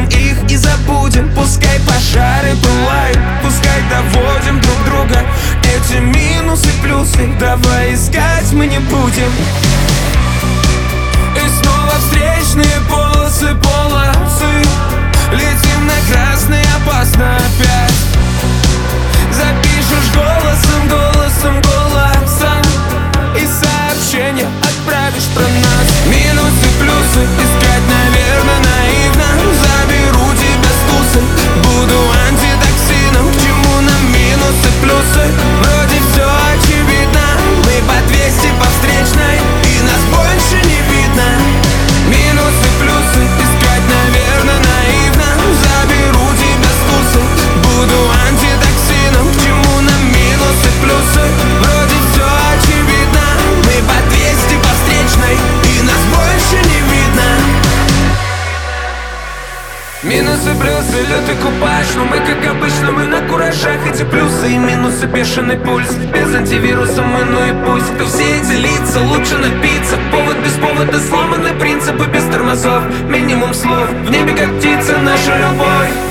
Забудем их и забудем. Пускай пожары пылают, пускай доводим друг друга. Эти минусы, плюсы давай искать мы не будем. И снова встречные полосы. Летим на красный, опасно опять. Запишешь голосом и сообщение отправишь про нас. Минусы, плюсы искать, наверное, наивно. Заберу тебя с тусы, буду антитоксином. К чему нам минусы, плюсы? Вроде все очевидно. Мы по 200 по встречной, и нас больше не видно. Минусы, плюсы искать, наверное, наивно. Заберу тебя с тусы, буду антитоксином. К чему нам минусы, плюсы? Вроде все очевидно. Мы по 200 по встречной, и нас больше не видно. Минусы, плюсы, лютый купаж. Но мы, как обычно, мы на куражах. Эти плюсы и минусы, бешеный пульс. Без антивируса мы, ну и пусть. То все эти лица, лучше напиться. Повод без повода, сломаны принципы без тормозов. Минимум слов, в небе как птица наша любовь.